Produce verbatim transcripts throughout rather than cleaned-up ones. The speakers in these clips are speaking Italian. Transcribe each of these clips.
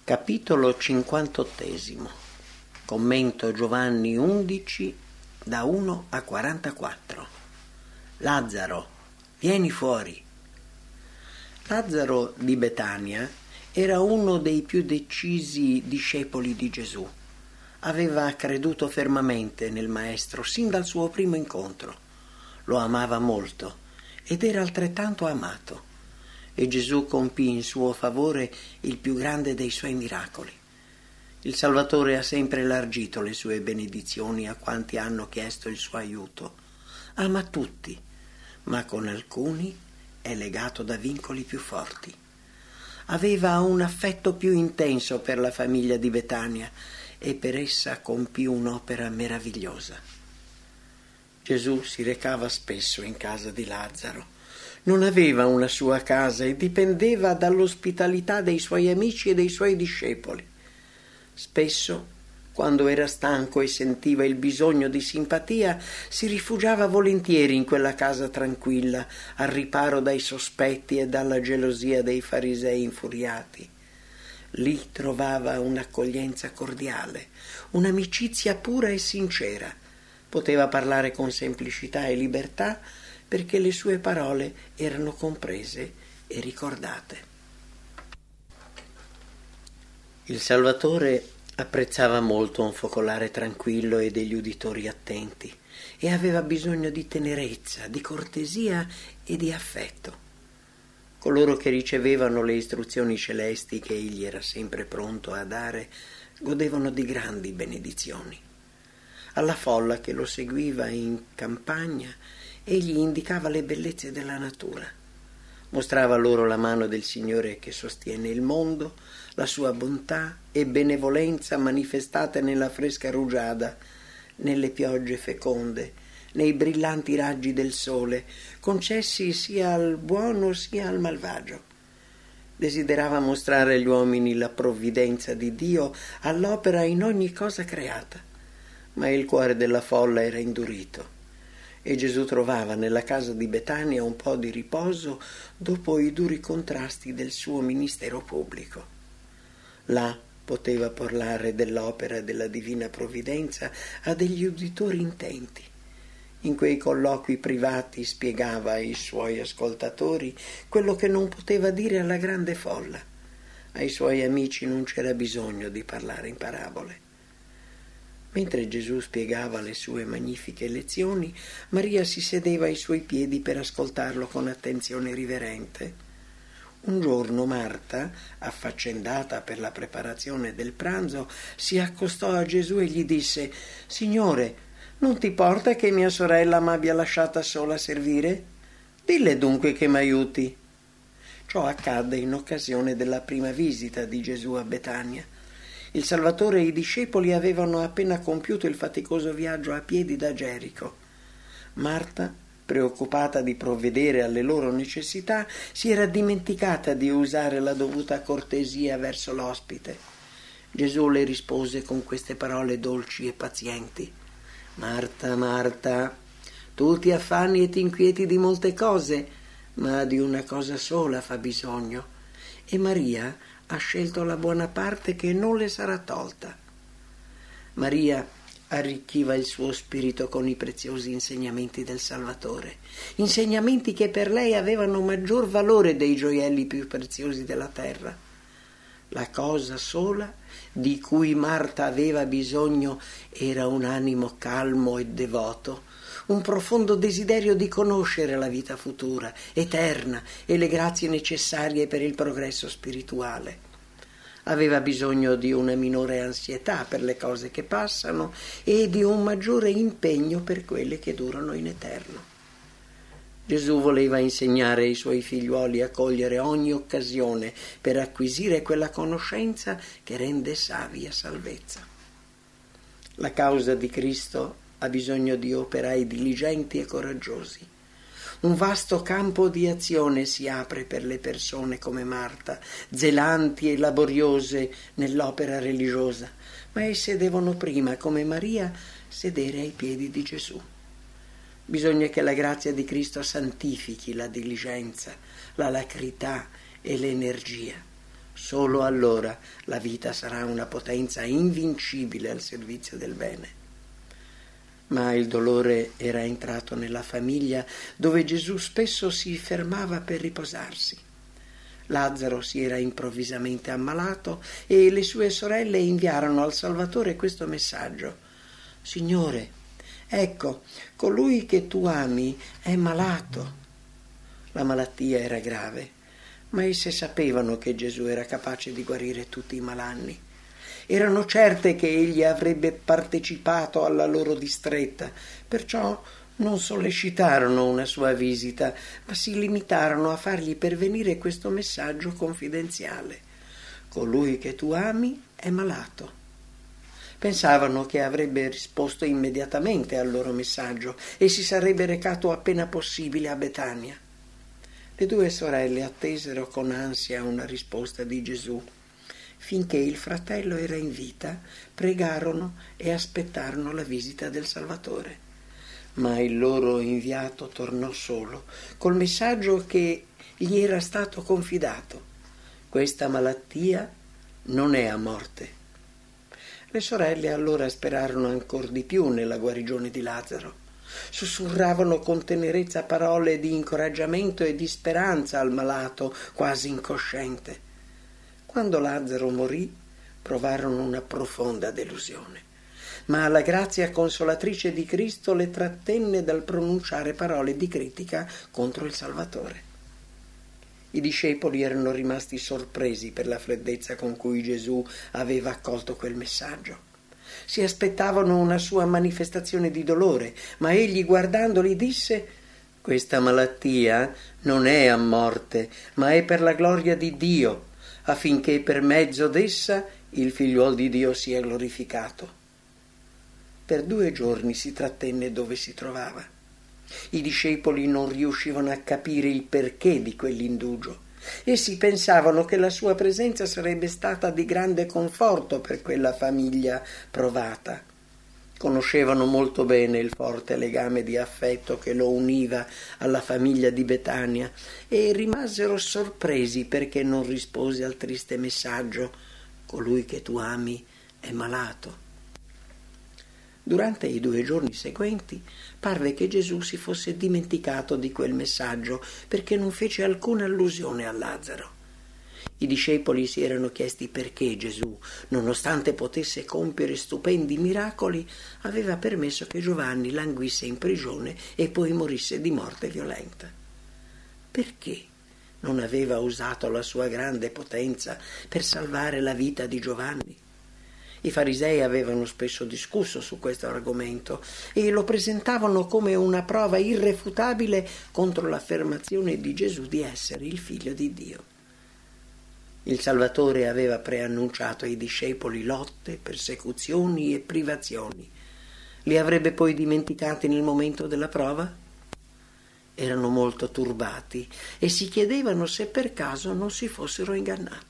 Capitolo cinquantottesimo. Commento Giovanni undici, da uno a quarantaquattro. Lazzaro, vieni fuori. Lazzaro di Betania era uno dei più decisi discepoli di Gesù. Aveva creduto fermamente nel Maestro sin dal suo primo incontro. Lo amava molto ed era altrettanto amato. E Gesù compì in suo favore il più grande dei suoi miracoli. Il Salvatore ha sempre elargito le sue benedizioni a quanti hanno chiesto il suo aiuto. Ama tutti, ma con alcuni è legato da vincoli più forti. Aveva un affetto più intenso per la famiglia di Betania e per essa compì un'opera meravigliosa. Gesù si recava spesso in casa di Lazzaro. Non aveva una sua casa e dipendeva dall'ospitalità dei suoi amici e dei suoi discepoli. Spesso, quando era stanco e sentiva il bisogno di simpatia, si rifugiava volentieri in quella casa tranquilla, al riparo dai sospetti e dalla gelosia dei farisei infuriati. Lì trovava un'accoglienza cordiale, un'amicizia pura e sincera. Poteva parlare con semplicità e libertà, perché le sue parole erano comprese e ricordate. Il Salvatore apprezzava molto un focolare tranquillo e degli uditori attenti e aveva bisogno di tenerezza, di cortesia e di affetto. Coloro che ricevevano le istruzioni celesti che egli era sempre pronto a dare godevano di grandi benedizioni. Alla folla che lo seguiva in campagna egli indicava le bellezze della natura. Mostrava loro la mano del Signore che sostiene il mondo, la sua bontà e benevolenza manifestate nella fresca rugiada, nelle piogge feconde, nei brillanti raggi del sole, concessi sia al buono sia al malvagio. Desiderava mostrare agli uomini la provvidenza di Dio all'opera in ogni cosa creata, ma il cuore della folla era indurito. E Gesù trovava nella casa di Betania un po' di riposo dopo i duri contrasti del suo ministero pubblico. Là poteva parlare dell'opera della divina provvidenza a degli uditori intenti. In quei colloqui privati spiegava ai suoi ascoltatori quello che non poteva dire alla grande folla. Ai suoi amici non c'era bisogno di parlare in parabole. Mentre Gesù spiegava le sue magnifiche lezioni, Maria si sedeva ai suoi piedi per ascoltarlo con attenzione riverente. Un giorno Marta, affaccendata per la preparazione del pranzo, si accostò a Gesù e gli disse: «Signore, non ti importa che mia sorella m'abbia lasciata sola a servire? Dille dunque che m'aiuti». Ciò accadde in occasione della prima visita di Gesù a Betania. Il Salvatore e i discepoli avevano appena compiuto il faticoso viaggio a piedi da Gerico. Marta, preoccupata di provvedere alle loro necessità, si era dimenticata di usare la dovuta cortesia verso l'ospite. Gesù le rispose con queste parole dolci e pazienti: «Marta, Marta, tu ti affanni e ti inquieti di molte cose, ma di una cosa sola fa bisogno, e Maria ha scelto la buona parte che non le sarà tolta». Maria arricchiva il suo spirito con i preziosi insegnamenti del Salvatore, insegnamenti che per lei avevano maggior valore dei gioielli più preziosi della terra. La cosa sola di cui Marta aveva bisogno era un animo calmo e devoto, un profondo desiderio di conoscere la vita futura, eterna, e le grazie necessarie per il progresso spirituale. Aveva bisogno di una minore ansietà per le cose che passano e di un maggiore impegno per quelle che durano in eterno. Gesù voleva insegnare ai suoi figliuoli a cogliere ogni occasione per acquisire quella conoscenza che rende savia salvezza. La causa di Cristo ha bisogno di operai diligenti e coraggiosi. Un vasto campo di azione si apre per le persone come Marta, zelanti e laboriose nell'opera religiosa, ma esse devono prima, come Maria, sedere ai piedi di Gesù. Bisogna che la grazia di Cristo santifichi la diligenza, l'alacrità e l'energia. Solo allora la vita sarà una potenza invincibile al servizio del bene. Ma il dolore era entrato nella famiglia dove Gesù spesso si fermava per riposarsi. Lazzaro si era improvvisamente ammalato e le sue sorelle inviarono al Salvatore questo messaggio: «Signore, ecco, colui che tu ami è malato». La malattia era grave, ma esse sapevano che Gesù era capace di guarire tutti i malanni. Erano certe che egli avrebbe partecipato alla loro distretta, perciò non sollecitarono una sua visita, ma si limitarono a fargli pervenire questo messaggio confidenziale: «Colui che tu ami è malato». Pensavano che avrebbe risposto immediatamente al loro messaggio e si sarebbe recato appena possibile a Betania. Le due sorelle attesero con ansia una risposta di Gesù. Finché il fratello era in vita, pregarono e aspettarono la visita del Salvatore. Ma il loro inviato tornò solo, col messaggio che gli era stato confidato: «Questa malattia non è a morte». Le sorelle allora sperarono ancor di più nella guarigione di Lazzaro. Sussurravano con tenerezza parole di incoraggiamento e di speranza al malato, quasi incosciente. Quando Lazzaro morì, provarono una profonda delusione, ma la grazia consolatrice di Cristo le trattenne dal pronunciare parole di critica contro il Salvatore. I discepoli erano rimasti sorpresi per la freddezza con cui Gesù aveva accolto quel messaggio. Si aspettavano una sua manifestazione di dolore, ma egli, guardandoli, disse: «Questa malattia non è a morte, ma è per la gloria di Dio, affinché per mezzo d'essa il Figliuol di Dio sia glorificato». Per due giorni si trattenne dove si trovava. I discepoli non riuscivano a capire il perché di quell'indugio. Essi pensavano che la sua presenza sarebbe stata di grande conforto per quella famiglia provata. Conoscevano molto bene il forte legame di affetto che lo univa alla famiglia di Betania e rimasero sorpresi perché non rispose al triste messaggio: «Colui che tu ami è malato». Durante i due giorni seguenti parve che Gesù si fosse dimenticato di quel messaggio perché non fece alcuna allusione a Lazzaro. I discepoli si erano chiesti perché Gesù, nonostante potesse compiere stupendi miracoli, aveva permesso che Giovanni languisse in prigione e poi morisse di morte violenta. Perché non aveva usato la sua grande potenza per salvare la vita di Giovanni? I farisei avevano spesso discusso su questo argomento e lo presentavano come una prova irrefutabile contro l'affermazione di Gesù di essere il Figlio di Dio. Il Salvatore aveva preannunciato ai discepoli lotte, persecuzioni e privazioni. Li avrebbe poi dimenticati nel momento della prova? Erano molto turbati e si chiedevano se per caso non si fossero ingannati.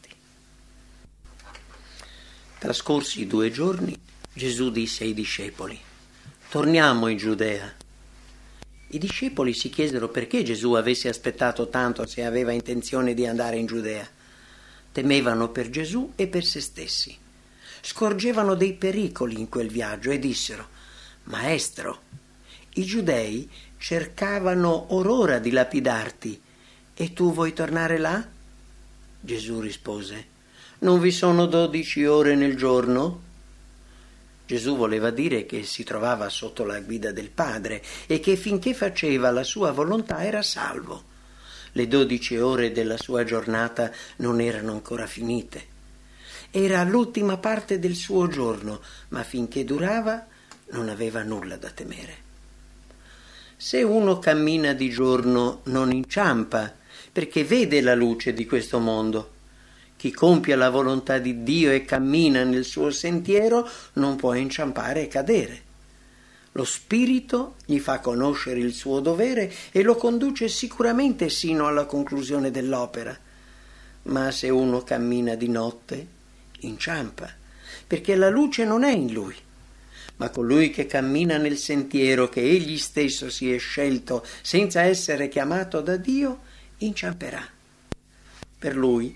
Trascorsi due giorni, Gesù disse ai discepoli: «Torniamo in Giudea». I discepoli si chiesero perché Gesù avesse aspettato tanto se aveva intenzione di andare in Giudea. Temevano per Gesù e per se stessi. Scorgevano dei pericoli in quel viaggio e dissero: «Maestro, i giudei cercavano or ora di lapidarti e tu vuoi tornare là?» Gesù rispose: «Non vi sono dodici ore nel giorno?» Gesù voleva dire che si trovava sotto la guida del Padre e che finché faceva la sua volontà era salvo. Le dodici ore della sua giornata non erano ancora finite. Era l'ultima parte del suo giorno, ma finché durava non aveva nulla da temere. Se uno cammina di giorno non inciampa, perché vede la luce di questo mondo. Chi compie la volontà di Dio e cammina nel suo sentiero non può inciampare e cadere. Lo Spirito gli fa conoscere il suo dovere e lo conduce sicuramente sino alla conclusione dell'opera. Ma se uno cammina di notte, inciampa, perché la luce non è in lui. Ma colui che cammina nel sentiero che egli stesso si è scelto senza essere chiamato da Dio, inciamperà. Per lui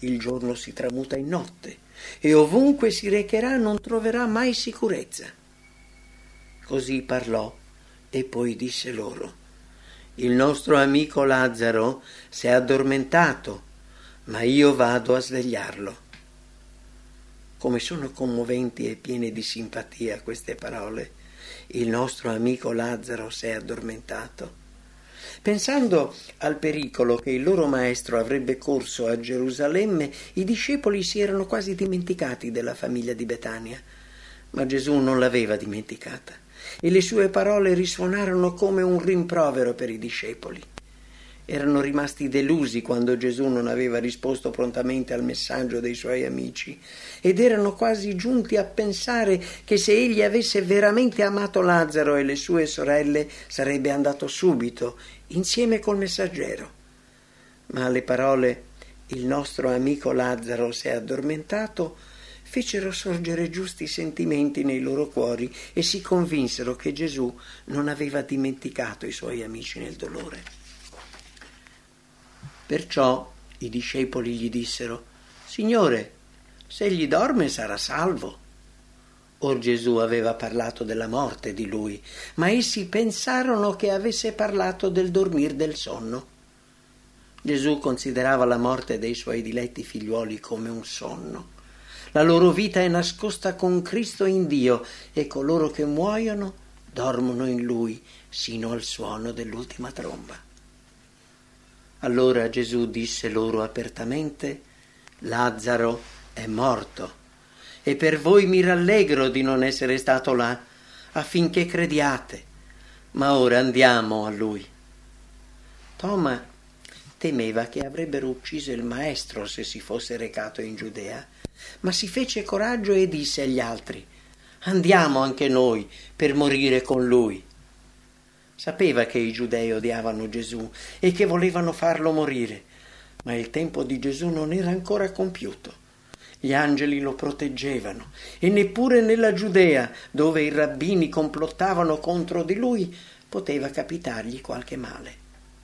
il giorno si tramuta in notte e ovunque si recherà non troverà mai sicurezza. Così parlò e poi disse loro: il nostro amico Lazzaro si è addormentato, ma io vado a svegliarlo. Come sono commoventi e piene di simpatia queste parole. Il nostro amico Lazzaro si è addormentato. Pensando al pericolo che il loro maestro avrebbe corso a Gerusalemme, i discepoli si erano quasi dimenticati della famiglia di Betania. Ma Gesù non l'aveva dimenticata e le sue parole risuonarono come un rimprovero per i discepoli. Erano rimasti delusi quando Gesù non aveva risposto prontamente al messaggio dei suoi amici ed erano quasi giunti a pensare che se egli avesse veramente amato Lazzaro e le sue sorelle sarebbe andato subito insieme col messaggero. Ma le parole «il nostro amico Lazzaro si è addormentato» fecero sorgere giusti sentimenti nei loro cuori e si convinsero che Gesù non aveva dimenticato i suoi amici nel dolore. Perciò i discepoli gli dissero: Signore, se egli dorme sarà salvo. Or Gesù aveva parlato della morte di lui, ma essi pensarono che avesse parlato del dormir del sonno. Gesù considerava la morte dei suoi diletti figliuoli come un sonno. La loro vita è nascosta con Cristo in Dio e coloro che muoiono dormono in Lui sino al suono dell'ultima tromba. Allora Gesù disse loro apertamente: Lazzaro è morto e per voi mi rallegro di non essere stato là affinché crediate, ma ora andiamo a lui. Toma temeva che avrebbero ucciso il maestro se si fosse recato in Giudea, ma si fece coraggio e disse agli altri: andiamo anche noi per morire con lui. Sapeva che i giudei odiavano Gesù e che volevano farlo morire, ma il tempo di Gesù non era ancora compiuto. Gli angeli lo proteggevano e neppure nella Giudea, dove i rabbini complottavano contro di lui, poteva capitargli qualche male.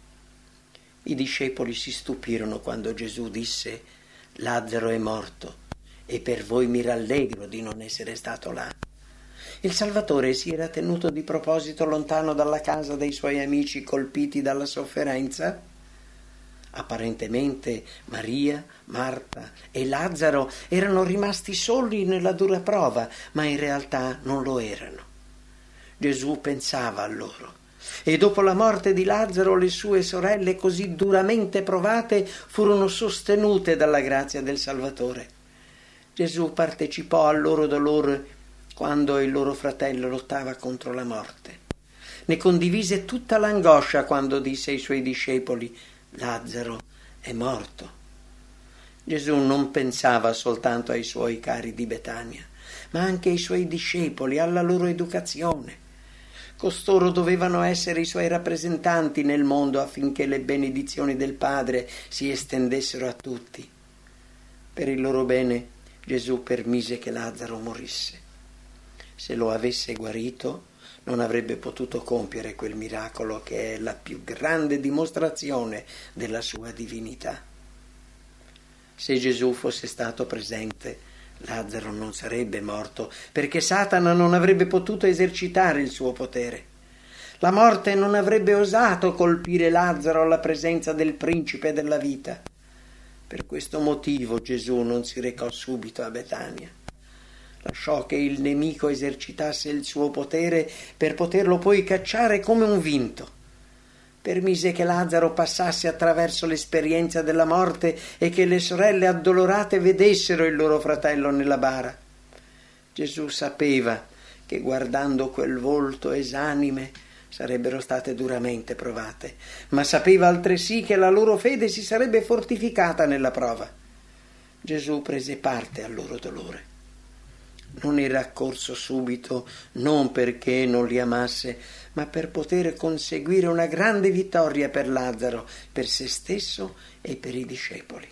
I discepoli si stupirono quando Gesù disse: Lazzaro è morto e per voi mi rallegro di non essere stato là. Il Salvatore si era tenuto di proposito lontano dalla casa dei suoi amici colpiti dalla sofferenza? Apparentemente Maria, Marta e Lazzaro erano rimasti soli nella dura prova, ma in realtà non lo erano. Gesù pensava a loro e dopo la morte di Lazzaro le sue sorelle così duramente provate furono sostenute dalla grazia del Salvatore. Gesù partecipò al loro dolore quando il loro fratello lottava contro la morte. Ne condivise tutta l'angoscia quando disse ai suoi discepoli: Lazzaro è morto. Gesù non pensava soltanto ai suoi cari di Betania, ma anche ai suoi discepoli, alla loro educazione. Costoro dovevano essere i suoi rappresentanti nel mondo affinché le benedizioni del Padre si estendessero a tutti. Per il loro bene Gesù permise che Lazzaro morisse. Se lo avesse guarito, non avrebbe potuto compiere quel miracolo che è la più grande dimostrazione della sua divinità. Se Gesù fosse stato presente, Lazzaro non sarebbe morto, perché Satana non avrebbe potuto esercitare il suo potere. La morte non avrebbe osato colpire Lazzaro alla presenza del principe della vita. Per questo motivo Gesù non si recò subito a Betania. Lasciò che il nemico esercitasse il suo potere per poterlo poi cacciare come un vinto. Permise che Lazzaro passasse attraverso l'esperienza della morte e che le sorelle addolorate vedessero il loro fratello nella bara. Gesù sapeva che guardando quel volto esanime sarebbero state duramente provate, ma sapeva altresì che la loro fede si sarebbe fortificata nella prova. Gesù prese parte al loro dolore. Non era accorso subito, non perché non li amasse, ma per poter conseguire una grande vittoria per Lazzaro, per se stesso e per i discepoli.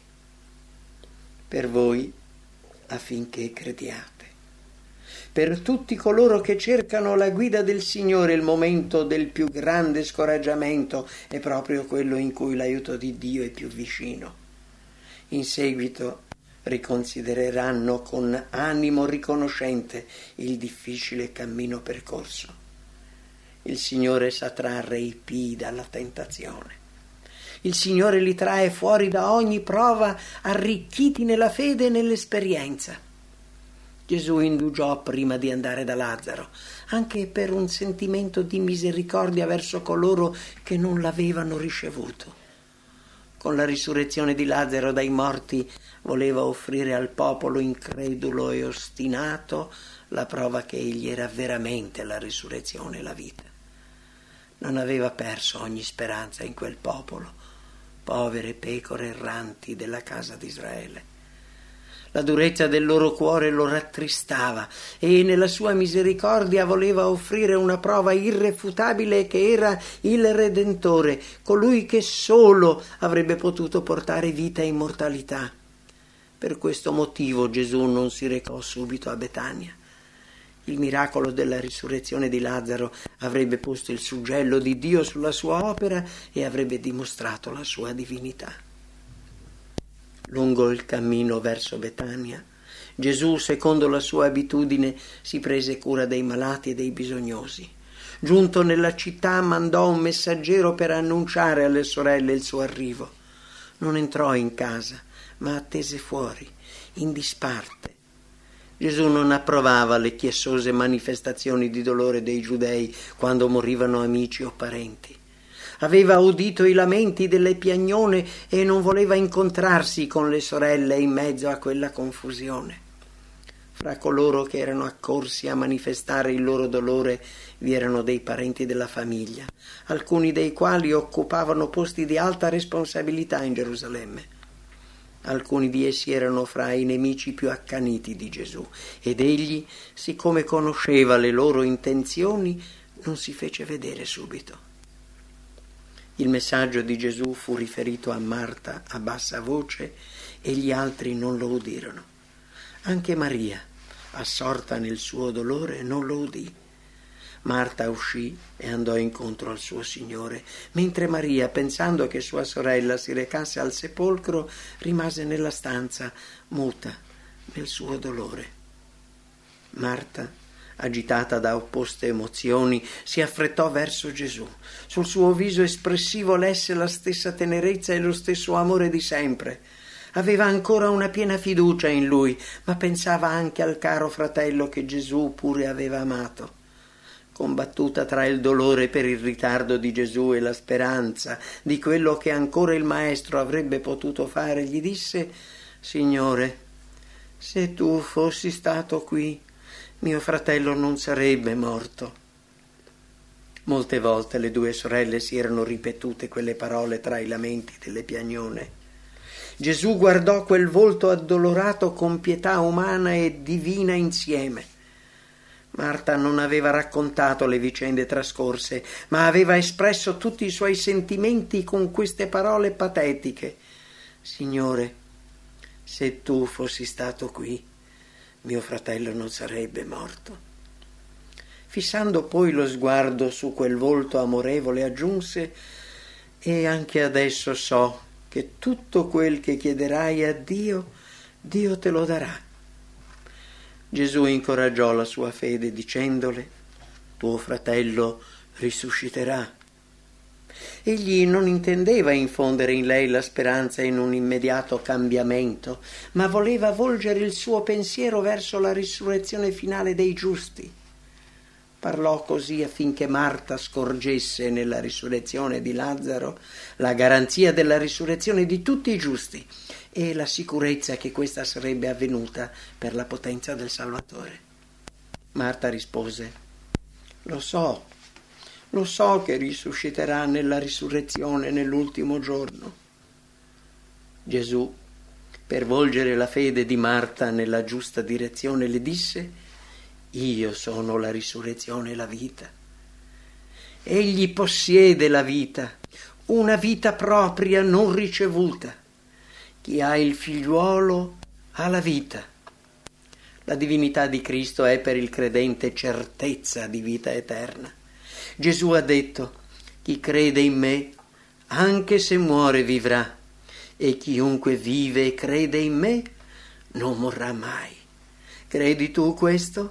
Per voi, affinché crediate. Per tutti coloro che cercano la guida del Signore, il momento del più grande scoraggiamento è proprio quello in cui l'aiuto di Dio è più vicino. In seguito riconsidereranno con animo riconoscente il difficile cammino percorso. Il Signore sa trarre i pii dalla tentazione. Il Signore li trae fuori da ogni prova, arricchiti nella fede e nell'esperienza. Gesù indugiò prima di andare da Lazzaro, anche per un sentimento di misericordia verso coloro che non l'avevano ricevuto. Con la risurrezione di Lazzaro dai morti voleva offrire al popolo incredulo e ostinato la prova che egli era veramente la risurrezione e la vita. Non aveva perso ogni speranza in quel popolo, povere pecore erranti della casa di Israele. La durezza del loro cuore lo rattristava e nella sua misericordia voleva offrire una prova irrefutabile che era il Redentore, colui che solo avrebbe potuto portare vita e immortalità. Per questo motivo Gesù non si recò subito a Betania. Il miracolo della risurrezione di Lazzaro avrebbe posto il suggello di Dio sulla sua opera e avrebbe dimostrato la sua divinità. Lungo il cammino verso Betania, Gesù, secondo la sua abitudine, si prese cura dei malati e dei bisognosi. Giunto nella città, mandò un messaggero per annunciare alle sorelle il suo arrivo. Non entrò in casa, ma attese fuori, in disparte. Gesù non approvava le chiessose manifestazioni di dolore dei giudei quando morivano amici o parenti. Aveva udito i lamenti delle piagnone e non voleva incontrarsi con le sorelle in mezzo a quella confusione. Fra coloro che erano accorsi a manifestare il loro dolore vi erano dei parenti della famiglia, alcuni dei quali occupavano posti di alta responsabilità in Gerusalemme. Alcuni di essi erano fra i nemici più accaniti di Gesù ed egli, siccome conosceva le loro intenzioni, non si fece vedere subito. Il messaggio di Gesù fu riferito a Marta a bassa voce e gli altri non lo udirono. Anche Maria, assorta nel suo dolore, non lo udì. Marta uscì e andò incontro al suo Signore, mentre Maria, pensando che sua sorella si recasse al sepolcro, rimase nella stanza, muta, nel suo dolore. Marta, agitata da opposte emozioni, si affrettò verso Gesù. Sul suo viso espressivo lesse la stessa tenerezza e lo stesso amore di sempre. Aveva ancora una piena fiducia in lui, ma pensava anche al caro fratello che Gesù pure aveva amato. Combattuta tra il dolore per il ritardo di Gesù e la speranza di quello che ancora il Maestro avrebbe potuto fare, gli disse: «Signore, se tu fossi stato qui, mio fratello non sarebbe morto». Molte volte le due sorelle si erano ripetute quelle parole tra i lamenti delle piagnone. Gesù guardò quel volto addolorato con pietà umana e divina insieme. Marta non aveva raccontato le vicende trascorse, ma aveva espresso tutti i suoi sentimenti con queste parole patetiche: «Signore, se tu fossi stato qui, mio fratello non sarebbe morto». Fissando poi lo sguardo su quel volto amorevole, aggiunse: «E anche adesso so che tutto quel che chiederai a Dio, Dio te lo darà». Gesù incoraggiò la sua fede dicendole: «Tuo fratello risusciterà». Egli non intendeva infondere in lei la speranza in un immediato cambiamento, ma voleva volgere il suo pensiero verso la risurrezione finale dei giusti. Parlò così affinché Marta scorgesse nella risurrezione di Lazzaro la garanzia della risurrezione di tutti i giusti e la sicurezza che questa sarebbe avvenuta per la potenza del Salvatore. Marta rispose: «Lo so, lo so che risusciterà nella risurrezione nell'ultimo giorno». Gesù, per volgere la fede di Marta nella giusta direzione, le disse: «Io sono la risurrezione e la vita». Egli possiede la vita, una vita propria non ricevuta. Chi ha il figliuolo ha la vita. La divinità di Cristo è per il credente certezza di vita eterna. Gesù ha detto: «Chi crede in me, anche se muore vivrà. e chiunque vive e crede in me non morrà mai. Credi tu questo?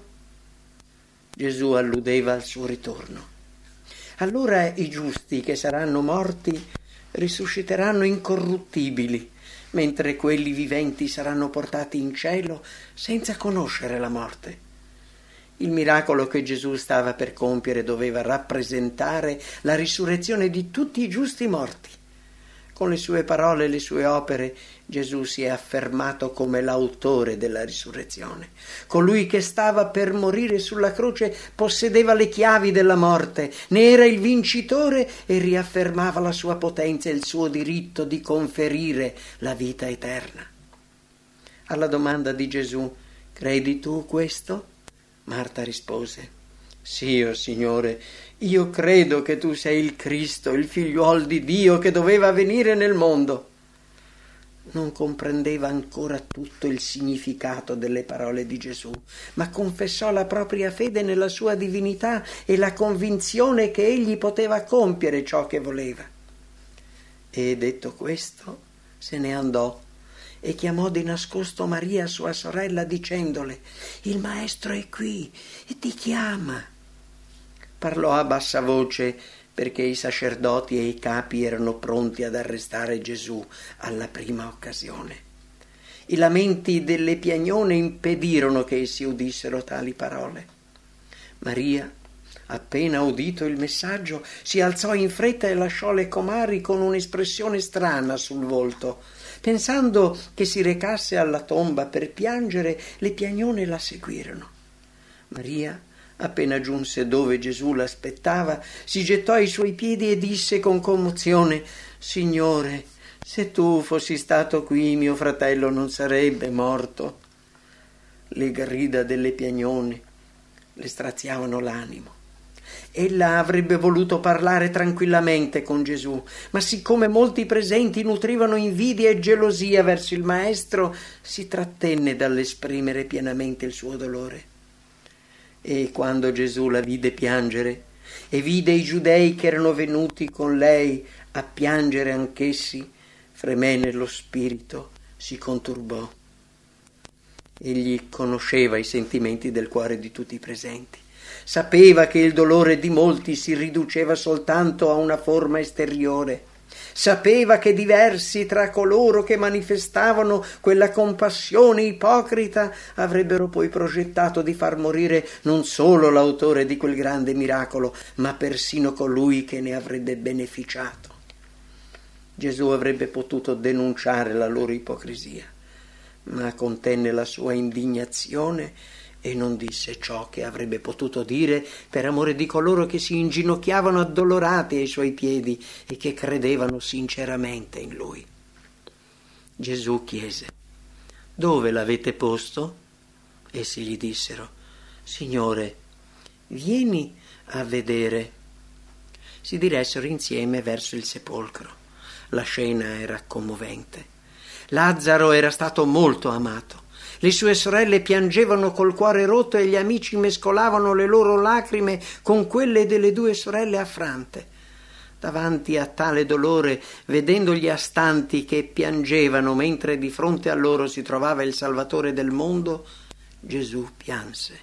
Gesù alludeva al suo ritorno. Allora i giusti che saranno morti risusciteranno incorruttibili, mentre quelli viventi saranno portati in cielo senza conoscere la morte. Il miracolo che Gesù stava per compiere doveva rappresentare la risurrezione di tutti i giusti morti. Con le sue parole e le sue opere Gesù si è affermato come l'autore della risurrezione. Colui che stava per morire sulla croce possedeva le chiavi della morte, ne era il vincitore e riaffermava la sua potenza e il suo diritto di conferire la vita eterna. Alla domanda di Gesù: credi tu questo? Marta rispose: sì, o Signore, io credo che tu sei il Cristo, il figliuol di Dio che doveva venire nel mondo. Non comprendeva ancora tutto il significato delle parole di Gesù, ma confessò la propria fede nella sua divinità e la convinzione che egli poteva compiere ciò che voleva. E detto questo, se ne andò e chiamò di nascosto Maria, sua sorella, dicendole: il Maestro è qui e ti chiama. Parlò a bassa voce perché i sacerdoti e i capi erano pronti ad arrestare Gesù alla prima occasione. I lamenti delle piagnone impedirono che essi udissero tali parole. Maria, appena udito il messaggio, si alzò in fretta e lasciò le comari con un'espressione strana sul volto. Pensando che si recasse alla tomba per piangere, le piagnone la seguirono. Maria, appena giunse dove Gesù l'aspettava, si gettò ai suoi piedi e disse con commozione: Signore, se tu fossi stato qui, mio fratello non sarebbe morto. Le grida delle piagnone le straziavano l'animo. Ella avrebbe voluto parlare tranquillamente con Gesù, ma siccome molti presenti nutrivano invidia e gelosia verso il maestro, si trattenne dall'esprimere pienamente il suo dolore. E quando Gesù la vide piangere e vide i giudei che erano venuti con lei a piangere anch'essi, fremé nello spirito, si conturbò. Egli conosceva i sentimenti del cuore di tutti i presenti. Sapeva che il dolore di molti si riduceva soltanto a una forma esteriore. Sapeva che diversi tra coloro che manifestavano quella compassione ipocrita avrebbero poi progettato di far morire non solo l'autore di quel grande miracolo, ma persino colui che ne avrebbe beneficiato. Gesù avrebbe potuto denunciare la loro ipocrisia, ma contenne la sua indignazione e non disse ciò che avrebbe potuto dire per amore di coloro che si inginocchiavano addolorati ai suoi piedi e che credevano sinceramente in lui. Gesù chiese: dove l'avete posto? Essi gli dissero: Signore, vieni a vedere. Si diressero insieme verso il sepolcro. La scena era commovente. Lazzaro era stato molto amato. Le sue sorelle piangevano col cuore rotto e gli amici mescolavano le loro lacrime con quelle delle due sorelle affrante. Davanti a tale dolore, vedendo gli astanti che piangevano mentre di fronte a loro si trovava il Salvatore del mondo, Gesù pianse.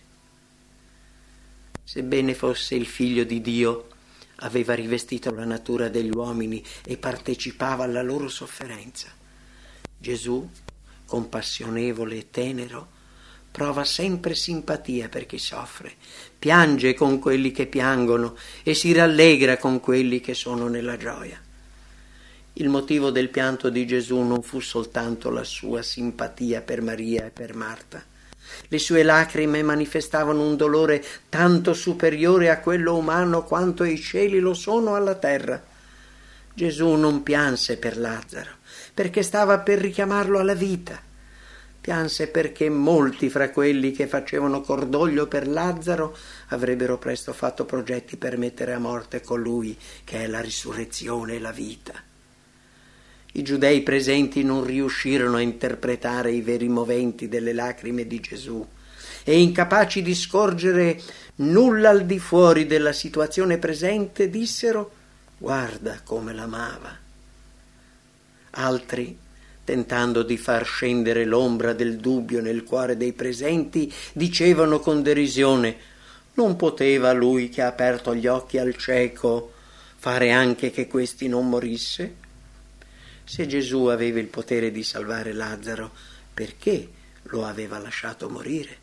Sebbene fosse il Figlio di Dio, aveva rivestito la natura degli uomini e partecipava alla loro sofferenza. Gesù, compassionevole e tenero, prova sempre simpatia per chi soffre, piange con quelli che piangono e si rallegra con quelli che sono nella gioia. Il motivo del pianto di Gesù non fu soltanto la sua simpatia per Maria e per Marta. Le sue lacrime manifestavano un dolore tanto superiore a quello umano quanto i cieli lo sono alla terra. Gesù non pianse per Lazzaro, perché stava per richiamarlo alla vita. Pianse perché molti fra quelli che facevano cordoglio per Lazzaro avrebbero presto fatto progetti per mettere a morte colui che è la risurrezione e la vita. I giudei presenti non riuscirono a interpretare i veri moventi delle lacrime di Gesù e, incapaci di scorgere nulla al di fuori della situazione presente, dissero: guarda come l'amava. Altri, tentando di far scendere l'ombra del dubbio nel cuore dei presenti, dicevano con derisione: non poteva lui che ha aperto gli occhi al cieco fare anche che questi non morisse? Se Gesù aveva il potere di salvare Lazzaro, perché lo aveva lasciato morire?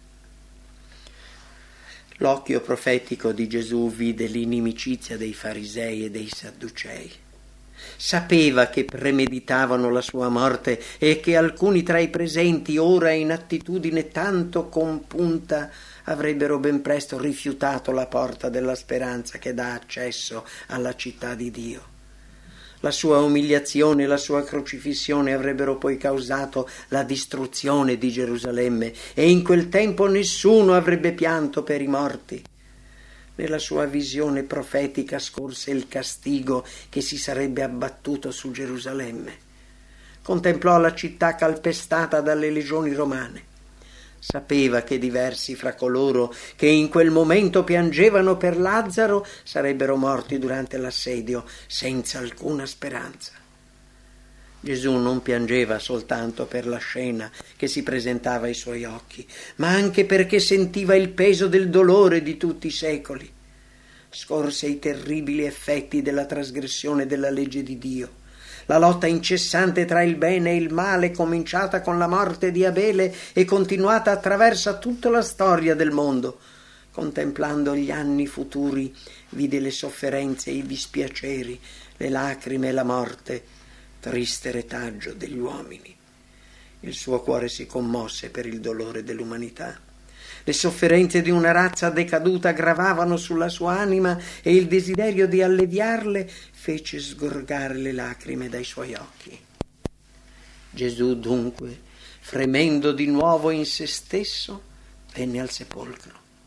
L'occhio profetico di Gesù vide l'inimicizia dei farisei e dei sadducei. Sapeva che premeditavano la sua morte e che alcuni tra i presenti, ora in attitudine tanto compunta, avrebbero ben presto rifiutato la porta della speranza che dà accesso alla città di Dio. La sua umiliazione e la sua crocifissione avrebbero poi causato la distruzione di Gerusalemme e in quel tempo nessuno avrebbe pianto per i morti. Nella sua visione profetica scorse il castigo che si sarebbe abbattuto su Gerusalemme. Contemplò la città calpestata dalle legioni romane. Sapeva che diversi fra coloro che in quel momento piangevano per Lazzaro sarebbero morti durante l'assedio senza alcuna speranza. Gesù non piangeva soltanto per la scena che si presentava ai suoi occhi, ma anche perché sentiva il peso del dolore di tutti i secoli. Scorse i terribili effetti della trasgressione della legge di Dio. La lotta incessante tra il bene e il male, cominciata con la morte di Abele e continuata attraverso tutta la storia del mondo. Contemplando gli anni futuri, vide le sofferenze e i dispiaceri, le lacrime e la morte, triste retaggio degli uomini. Il suo cuore si commosse per il dolore dell'umanità. Le sofferenze di una razza decaduta gravavano sulla sua anima e il desiderio di alleviarle fece sgorgare le lacrime dai suoi occhi. Gesù dunque, fremendo di nuovo in se stesso, venne al sepolcro.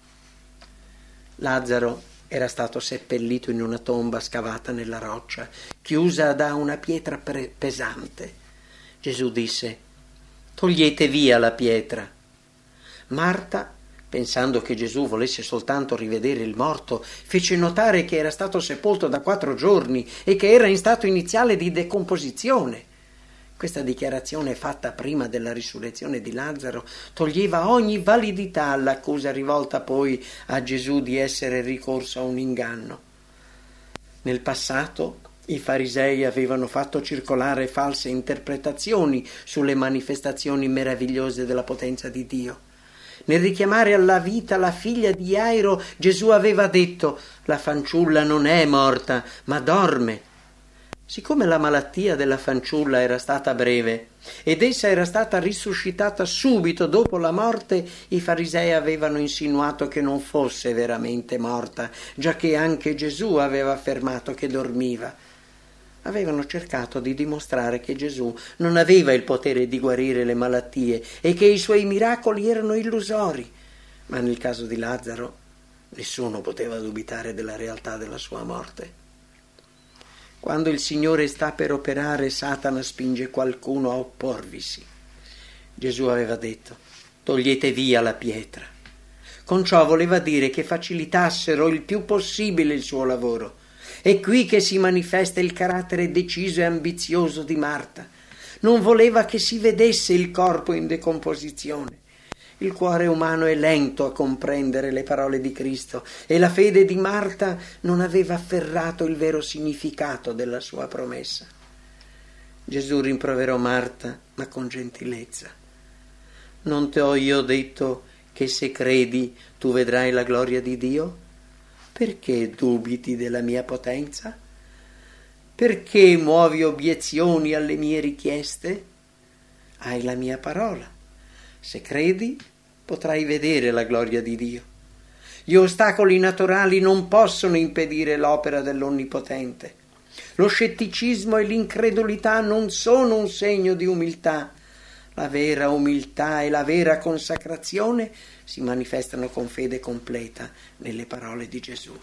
Lazzaro era stato seppellito in una tomba scavata nella roccia, chiusa da una pietra pre- pesante. Gesù disse: «Togliete via la pietra». Marta, pensando che Gesù volesse soltanto rivedere il morto, fece notare che era stato sepolto da quattro giorni e che era in stato iniziale di decomposizione. Questa dichiarazione, fatta prima della risurrezione di Lazzaro, toglieva ogni validità all'accusa rivolta poi a Gesù di essere ricorso a un inganno. Nel passato i farisei avevano fatto circolare false interpretazioni sulle manifestazioni meravigliose della potenza di Dio. Nel richiamare alla vita la figlia di Jairo, Gesù aveva detto: «La fanciulla non è morta, ma dorme». Siccome la malattia della fanciulla era stata breve ed essa era stata risuscitata subito dopo la morte, i farisei avevano insinuato che non fosse veramente morta, giacché anche Gesù aveva affermato che dormiva. Avevano cercato di dimostrare che Gesù non aveva il potere di guarire le malattie e che i suoi miracoli erano illusori, ma nel caso di Lazzaro nessuno poteva dubitare della realtà della sua morte. Quando il Signore sta per operare, Satana spinge qualcuno a opporvisi. Gesù aveva detto: «Togliete via la pietra». Con ciò voleva dire che facilitassero il più possibile il suo lavoro. È qui che si manifesta il carattere deciso e ambizioso di Marta. Non voleva che si vedesse il corpo in decomposizione. Il cuore umano è lento a comprendere le parole di Cristo e la fede di Marta non aveva afferrato il vero significato della sua promessa. Gesù rimproverò Marta, ma con gentilezza. «Non ti ho io detto che se credi tu vedrai la gloria di Dio? Perché dubiti della mia potenza? Perché muovi obiezioni alle mie richieste? Hai la mia parola. Se credi, potrai vedere la gloria di Dio. Gli ostacoli naturali non possono impedire l'opera dell'Onnipotente. Lo scetticismo e l'incredulità non sono un segno di umiltà. La vera umiltà e la vera consacrazione si manifestano con fede completa nelle parole di Gesù.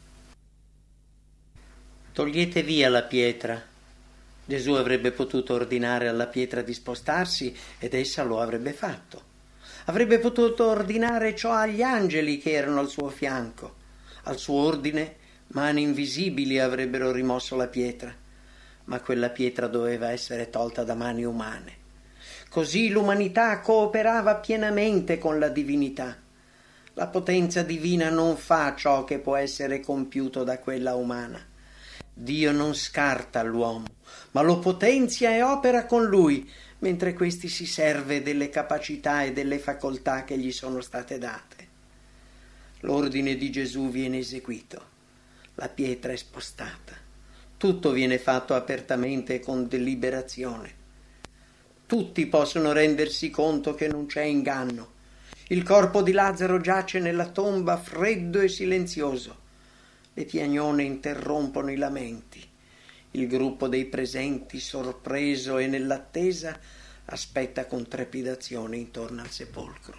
Togliete via la pietra. Gesù avrebbe potuto ordinare alla pietra di spostarsi ed essa lo avrebbe fatto. Avrebbe potuto ordinare ciò agli angeli che erano al suo fianco. Al suo ordine, mani invisibili avrebbero rimosso la pietra. ma quella pietra doveva essere tolta da mani umane. Così l'umanità cooperava pienamente con la divinità. La potenza divina non fa ciò che può essere compiuto da quella umana. Dio non scarta l'uomo, ma lo potenzia e opera con lui, mentre questi si serve delle capacità e delle facoltà che gli sono state date. L'ordine di Gesù viene eseguito, la pietra è spostata, tutto viene fatto apertamente e con deliberazione. Tutti possono rendersi conto che non c'è inganno. Il corpo di Lazzaro giace nella tomba freddo e silenzioso. Le piagnone interrompono i lamenti. Il gruppo dei presenti, sorpreso e nell'attesa, aspetta con trepidazione intorno al sepolcro.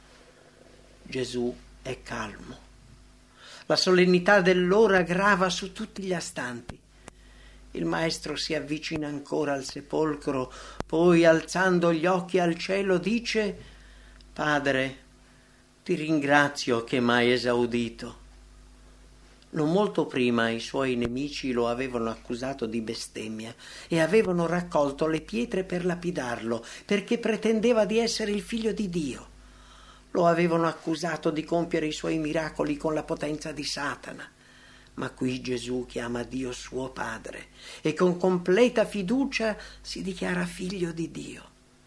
Gesù è calmo. La solennità dell'ora grava su tutti gli astanti. Il maestro si avvicina ancora al sepolcro, poi alzando gli occhi al cielo dice: Padre, ti ringrazio che m'hai esaudito. Non molto prima i suoi nemici lo avevano accusato di bestemmia e avevano raccolto le pietre per lapidarlo, perché pretendeva di essere il figlio di Dio. Lo avevano accusato di compiere i suoi miracoli con la potenza di Satana. Ma qui Gesù chiama Dio suo Padre e con completa fiducia si dichiara figlio di Dio.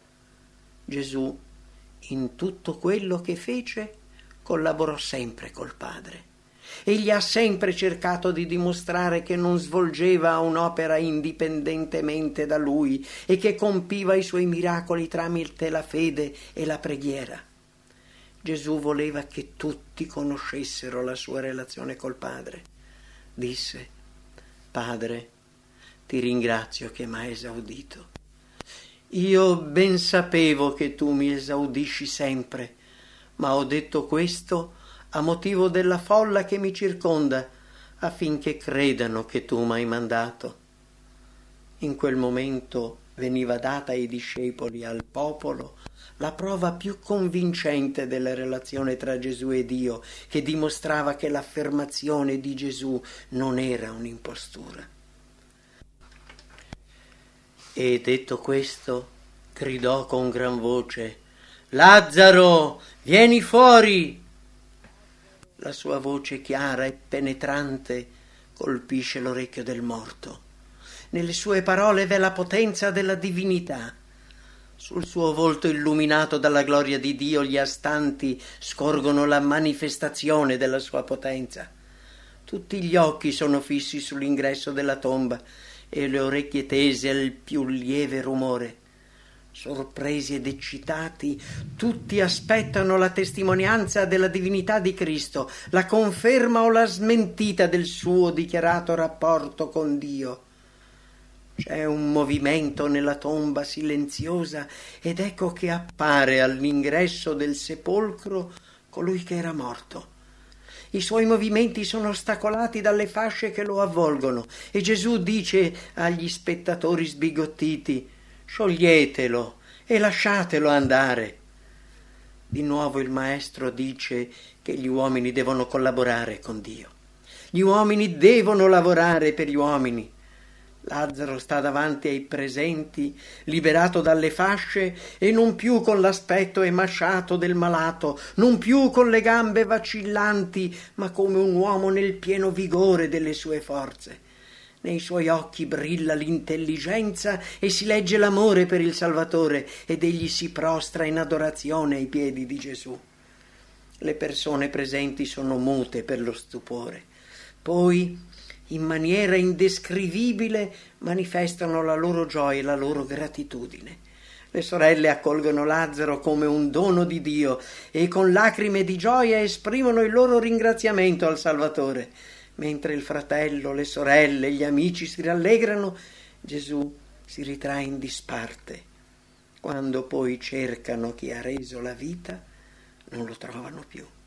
Gesù, in tutto quello che fece, collaborò sempre col Padre. Egli ha sempre cercato di dimostrare che non svolgeva un'opera indipendentemente da lui e che compiva i suoi miracoli tramite la fede e la preghiera. Gesù voleva che tutti conoscessero la sua relazione col Padre. Disse: Padre, ti ringrazio che m'hai esaudito. Io ben sapevo che tu mi esaudisci sempre, ma ho detto questo a motivo della folla che mi circonda, affinché credano che tu m'hai mandato. In quel momento veniva data ai discepoli e al popolo la prova più convincente della relazione tra Gesù e Dio, che dimostrava che l'affermazione di Gesù non era un'impostura. E detto questo, gridò con gran voce: Lazzaro, vieni fuori! La sua voce chiara e penetrante colpisce l'orecchio del morto. Nelle sue parole v'è la potenza della divinità. Sul suo volto illuminato dalla gloria di Dio gli astanti scorgono la manifestazione della sua potenza. Tutti gli occhi sono fissi sull'ingresso della tomba e le orecchie tese al più lieve rumore. Sorpresi ed eccitati, tutti aspettano la testimonianza della divinità di Cristo, la conferma o la smentita del suo dichiarato rapporto con Dio. C'è un movimento nella tomba silenziosa ed ecco che appare all'ingresso del sepolcro colui che era morto. I suoi movimenti sono ostacolati dalle fasce che lo avvolgono e Gesù dice agli spettatori sbigottiti: scioglietelo e lasciatelo andare. Di nuovo il maestro dice che gli uomini devono collaborare con Dio. Gli uomini devono lavorare per gli uomini. Lazzaro sta davanti ai presenti, liberato dalle fasce e non più con l'aspetto emasciato del malato, non più con le gambe vacillanti, ma come un uomo nel pieno vigore delle sue forze. Nei suoi occhi brilla l'intelligenza e si legge l'amore per il Salvatore ed egli si prostra in adorazione ai piedi di Gesù. Le persone presenti sono mute per lo stupore. Poi, in maniera indescrivibile, manifestano la loro gioia e la loro gratitudine. Le sorelle accolgono Lazzaro come un dono di Dio e con lacrime di gioia esprimono il loro ringraziamento al Salvatore. Mentre il fratello, le sorelle, gli amici si rallegrano, Gesù si ritrae in disparte. Quando poi cercano chi ha reso la vita, non lo trovano più.